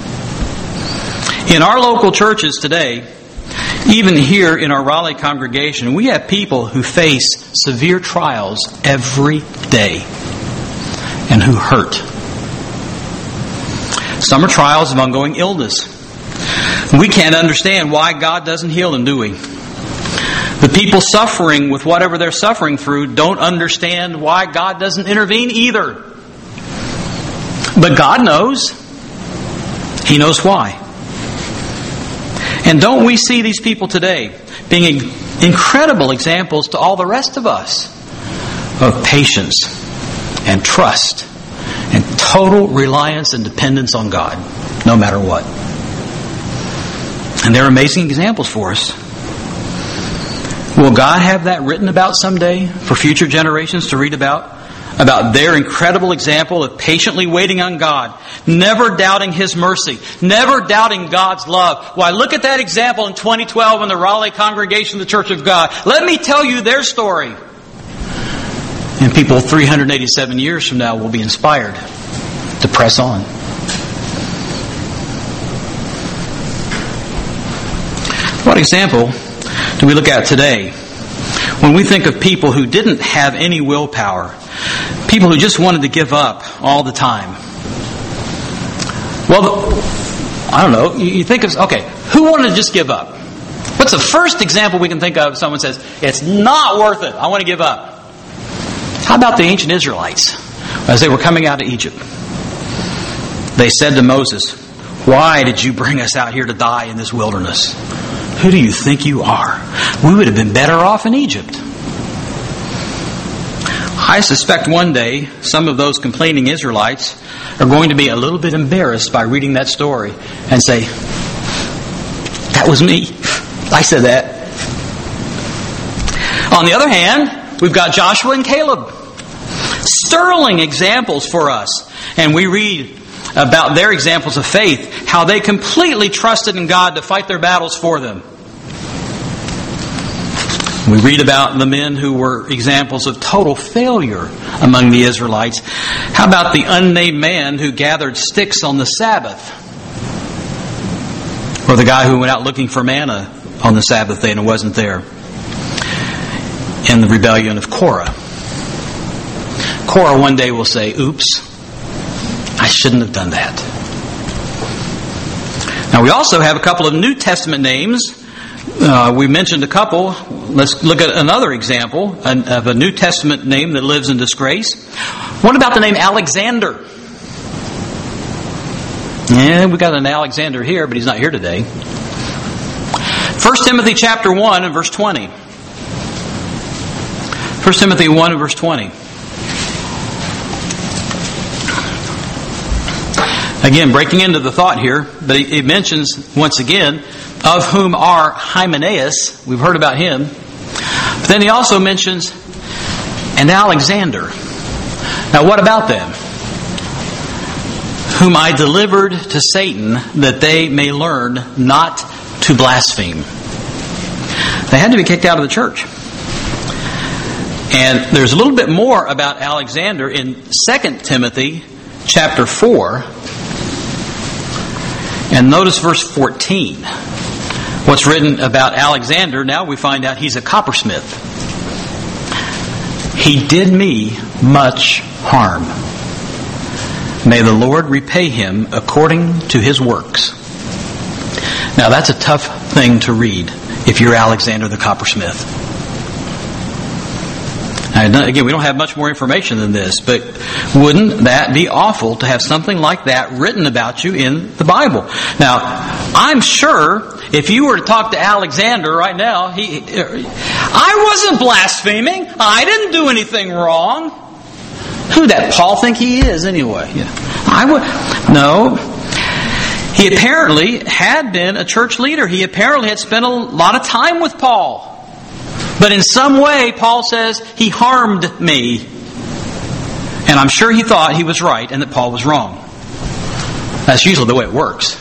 In our local churches today, even here in our Raleigh congregation, we have people who face severe trials every day and who hurt. Some are trials of ongoing illness. We can't understand why God doesn't heal them, do we? The people suffering with whatever they're suffering through don't understand why God doesn't intervene either. But God knows. He knows why. And don't we see these people today being incredible examples to all the rest of us of patience and trust and total reliance and dependence on God, no matter what. And they're amazing examples for us. Will God have that written about someday for future generations to read about? About their incredible example of patiently waiting on God, never doubting His mercy, never doubting God's love. Why, look at that example in 2012 in the Raleigh congregation of the Church of God. Let me tell you their story. And people 387 years from now will be inspired to press on. What example do we look at today when we think of people who didn't have any willpower, people who just wanted to give up all the time? Well, I don't know. You think of, okay, who wanted to just give up? What's the first example we can think of? Someone says, it's not worth it. I want to give up. How about the ancient Israelites as they were coming out of Egypt? They said to Moses, why did you bring us out here to die in this wilderness? Who do you think you are? We would have been better off in Egypt. I suspect one day some of those complaining Israelites are going to be a little bit embarrassed by reading that story and say, that was me. I said that. On the other hand, we've got Joshua and Caleb. Sterling examples for us. And we read about their examples of faith, how they completely trusted in God to fight their battles for them. We read about the men who were examples of total failure among the Israelites. How about the unnamed man who gathered sticks on the Sabbath? Or the guy who went out looking for manna on the Sabbath day and it wasn't there? In the rebellion of Korah. Korah one day will say, oops, I shouldn't have done that. Now we also have a couple of New Testament names. We mentioned a couple. Let's look at another example of a New Testament name that lives in disgrace. What about the name Alexander? Yeah, we got an Alexander here, but he's not here today. 1 Timothy chapter 1 and verse 20. 1 Timothy 1 and verse 20. Again, breaking into the thought here, but it mentions once again, of whom are Hymenaeus. We've heard about him. But then he also mentions and Alexander. Now what about them? Whom I delivered to Satan that they may learn not to blaspheme. They had to be kicked out of the church. And there's a little bit more about Alexander in 2 Timothy chapter 4. And notice verse 14. What's written about Alexander, now we find out he's a coppersmith. He did me much harm. May the Lord repay him according to his works. Now that's a tough thing to read if you're Alexander the coppersmith. Now, again, we don't have much more information than this, but wouldn't that be awful to have something like that written about you in the Bible? Now, I'm sure if you were to talk to Alexander right now, I wasn't blaspheming. I didn't do anything wrong. Who that Paul think he is anyway? No. He apparently had been a church leader. He apparently had spent a lot of time with Paul. But in some way, Paul says, he harmed me. And I'm sure he thought he was right and that Paul was wrong. That's usually the way it works.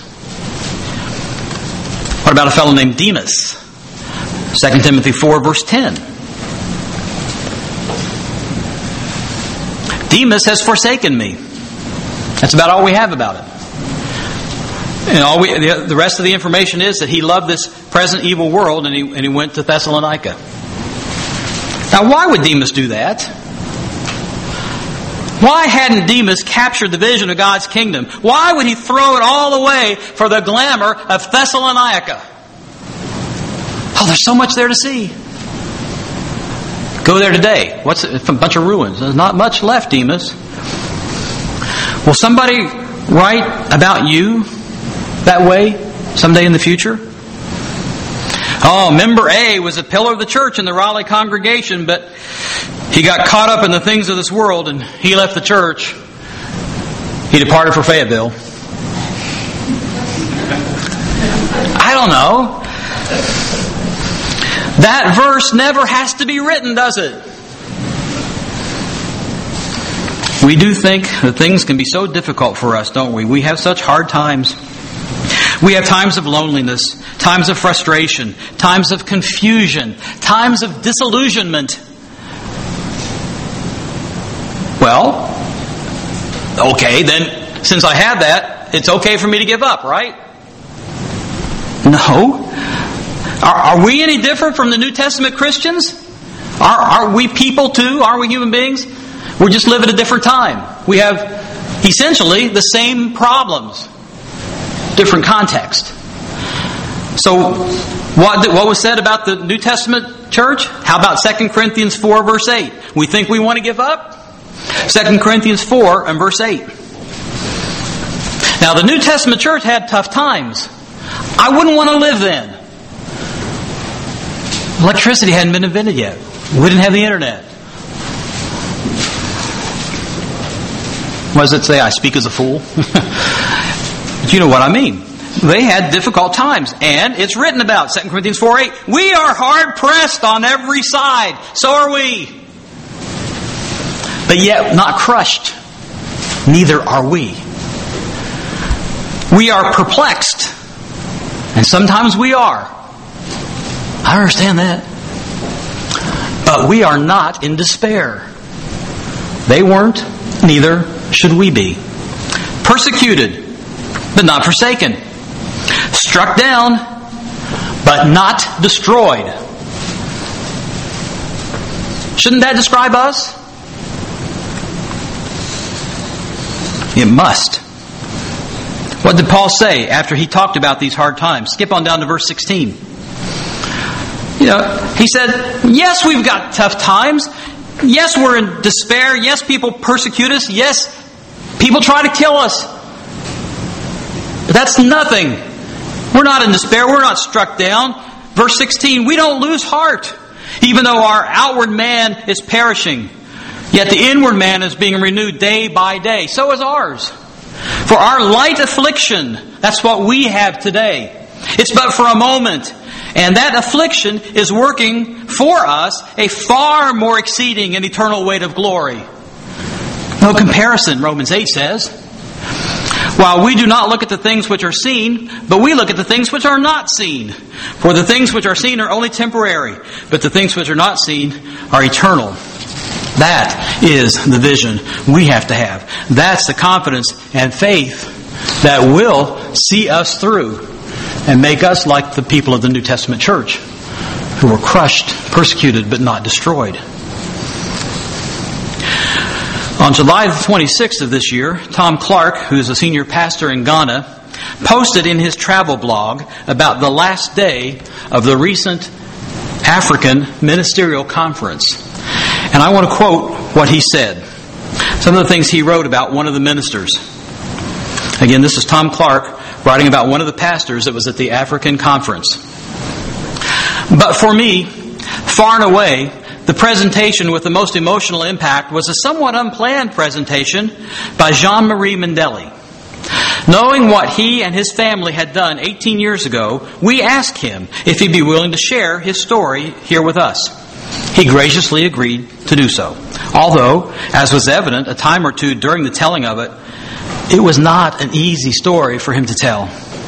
What about a fellow named Demas? 2 Timothy 4 verse 10. Demas has forsaken me. That's about all we have about it. And the rest of the information is that he loved this present evil world and he went to Thessalonica. Now, why would Demas do that? Why hadn't Demas captured the vision of God's kingdom? Why would he throw it all away for the glamour of Thessalonica? Oh, there's so much there to see. Go there today. What's a bunch of ruins? There's not much left, Demas. Will somebody write about you that way someday in the future? Oh, member A was a pillar of the church in the Raleigh congregation, but he got caught up in the things of this world and he left the church. He departed for Fayetteville. I don't know. That verse never has to be written, does it? We do think that things can be so difficult for us, don't we? We have such hard times. We have times of loneliness, times of frustration, times of confusion, times of disillusionment. Well, okay, then since I have that, it's okay for me to give up, right? No. Are we any different from the New Testament Christians? Are we people too? Are we human beings? We just live at a different time. We have essentially the same problems. Different context. So, what was said about the New Testament church? How about 2 Corinthians 4 verse 8? We think we want to give up? 2 Corinthians 4 and verse 8. Now, the New Testament church had tough times. I wouldn't want to live then. Electricity hadn't been invented yet. We didn't have the internet. What does it say? I speak as a fool? You know what I mean. They had difficult times. And it's written about, 2 Corinthians 4:8. We are hard pressed on every side. So are we. But yet not crushed. Neither are we. We are perplexed. And sometimes we are. I understand that. But we are not in despair. They weren't, neither should we be. Persecuted, but not forsaken. Struck down, but not destroyed. Shouldn't that describe us? It must. What did Paul say after he talked about these hard times? Skip on down to verse 16. He said, yes, we've got tough times. Yes, we're in despair. Yes, people persecute us. Yes, people try to kill us. But that's nothing. We're not in despair. We're not struck down. Verse 16, we don't lose heart. Even though our outward man is perishing, yet the inward man is being renewed day by day. So is ours. For our light affliction, that's what we have today. It's but for a moment. And that affliction is working for us a far more exceeding and eternal weight of glory. No comparison, Romans 8 says. While we do not look at the things which are seen, but we look at the things which are not seen. For the things which are seen are only temporary, but the things which are not seen are eternal. That is the vision we have to have. That's the confidence and faith that will see us through and make us like the people of the New Testament church who were crushed, persecuted, but not destroyed. On July the 26th of this year, Tom Clark, who is a senior pastor in Ghana, posted in his travel blog about the last day of the recent African Ministerial Conference. And I want to quote what he said. Some of the things he wrote about one of the ministers. Again, this is Tom Clark writing about one of the pastors that was at the African conference. But for me, far and away, the presentation with the most emotional impact was a somewhat unplanned presentation by Jean-Marie Mandeli. Knowing what he and his family had done 18 years ago, we asked him if he'd be willing to share his story here with us. He graciously agreed to do so. Although, as was evident a time or two during the telling of it, it was not an easy story for him to tell.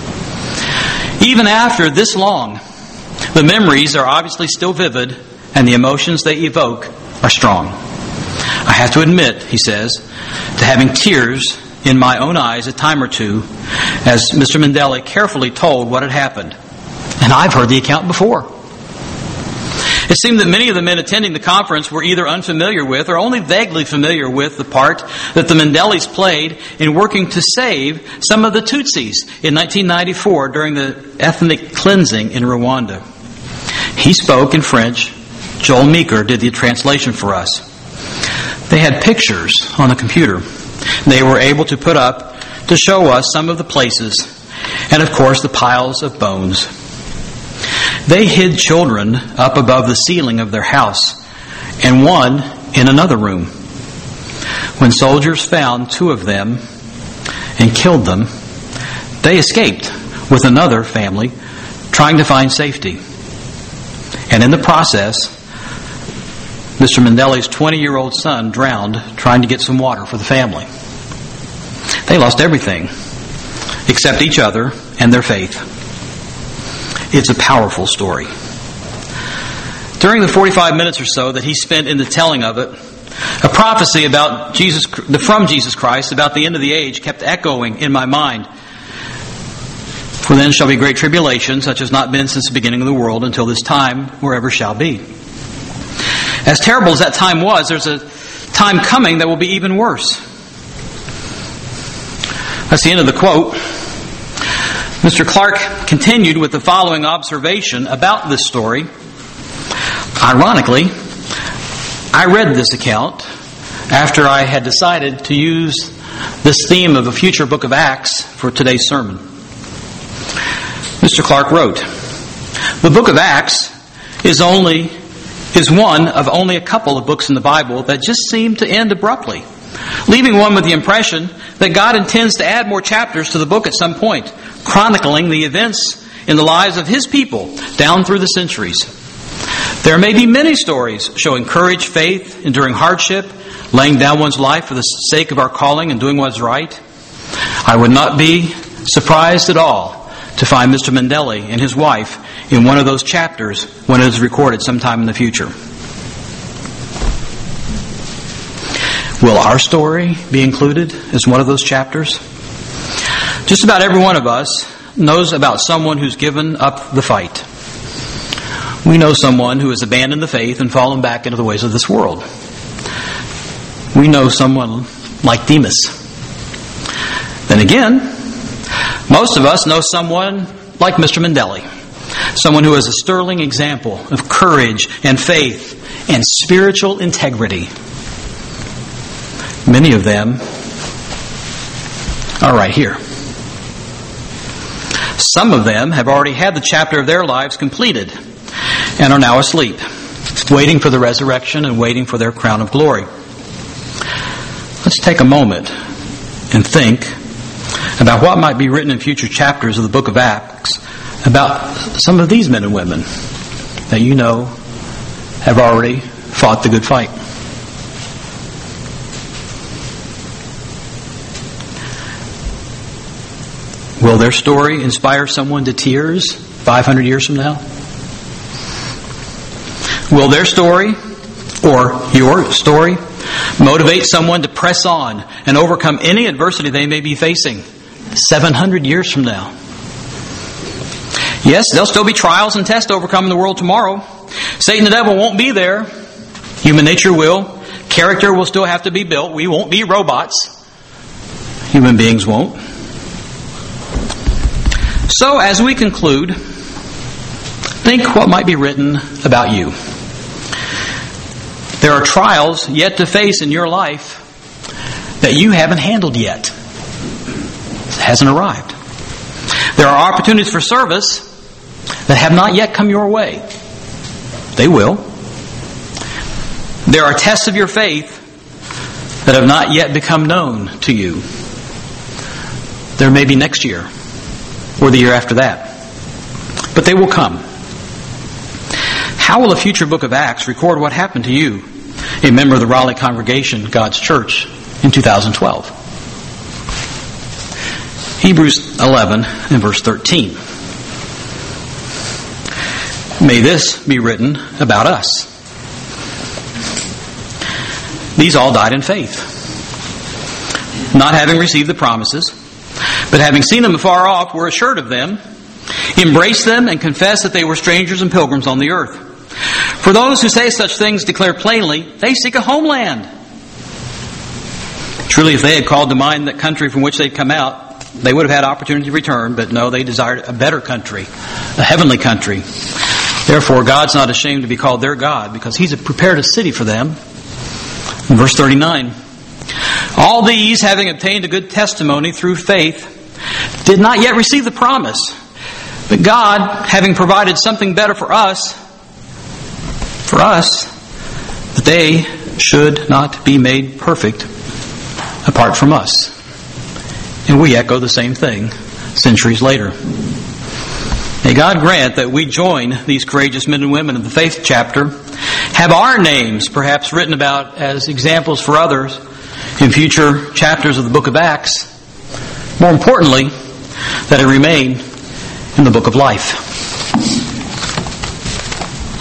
Even after this long, the memories are obviously still vivid and the emotions they evoke are strong. I have to admit, he says, to having tears in my own eyes a time or two as Mr. Mandeli carefully told what had happened. And I've heard the account before. It seemed that many of the men attending the conference were either unfamiliar with or only vaguely familiar with the part that the Mandelis played in working to save some of the Tutsis in 1994 during the ethnic cleansing in Rwanda. He spoke in French. Joel Meeker did the translation for us. They had pictures on the computer they were able to put up to show us some of the places and, of course, the piles of bones. They hid children up above the ceiling of their house and one in another room. When soldiers found two of them and killed them, they escaped with another family trying to find safety. And in the process, Mr. Mandeli's 20-year-old son drowned trying to get some water for the family. They lost everything except each other and their faith. It's a powerful story. During the 45 minutes or so that he spent in the telling of it, a prophecy about from Jesus Christ about the end of the age kept echoing in my mind. For then shall be great tribulation, such as not been since the beginning of the world until this time, wherever shall be. As terrible as that time was, there's a time coming that will be even worse. That's the end of the quote. Mr. Clark continued with the following observation about this story. Ironically, I read this account after I had decided to use this theme of a future book of Acts for today's sermon. Mr. Clark wrote, "The book of Acts is one of only a couple of books in the Bible that just seem to end abruptly, leaving one with the impression that God intends to add more chapters to the book at some point, chronicling the events in the lives of His people down through the centuries. There may be many stories showing courage, faith, enduring hardship, laying down one's life for the sake of our calling and doing what's right. I would not be surprised at all to find Mr. Mandeli and his wife in one of those chapters when it is recorded sometime in the future." Will our story be included as one of those chapters? Just about every one of us knows about someone who's given up the fight. We know someone who has abandoned the faith and fallen back into the ways of this world. We know someone like Demas. Then again, most of us know someone like Mr. Mandelli, someone who is a sterling example of courage and faith and spiritual integrity. Many of them are right here. Some of them have already had the chapter of their lives completed and are now asleep, waiting for the resurrection and waiting for their crown of glory. Let's take a moment and think about what might be written in future chapters of the book of Acts about some of these men and women that you know have already fought the good fight. Will their story inspire someone to tears 500 years from now? Will their story, or your story, motivate someone to press on and overcome any adversity they may be facing 700 years from now? Yes, there'll still be trials and tests to overcome in the world tomorrow. Satan the devil won't be there. Human nature will. Character will still have to be built. We won't be robots. Human beings won't. So, as we conclude, think what might be written about you. There are trials yet to face in your life that you haven't handled yet. It hasn't arrived. There are opportunities for service that have not yet come your way. They will. There are tests of your faith that have not yet become known to you. There may be next year or the year after that. But they will come. How will a future book of Acts record what happened to you, a member of the Raleigh Congregation, God's Church, in 2012? Hebrews 11 and verse 13. May this be written about us. These all died in faith, not having received the promises, but having seen them afar off, were assured of them, embraced them, and confessed that they were strangers and pilgrims on the earth. For those who say such things declare plainly, they seek a homeland. Truly, if they had called to mind the country from which they'd come out, they would have had opportunity to return, but no, they desired a better country, a heavenly country. Therefore, God's not ashamed to be called their God, because He's prepared a city for them. In verse 39, all these, having obtained a good testimony through faith, did not yet receive the promise. But God, having provided something better for us, that they should not be made perfect apart from us. And we echo the same thing centuries later. May God grant that we join these courageous men and women of the faith chapter, have our names perhaps written about as examples for others in future chapters of the book of Acts. More importantly, that it remain in the book of life.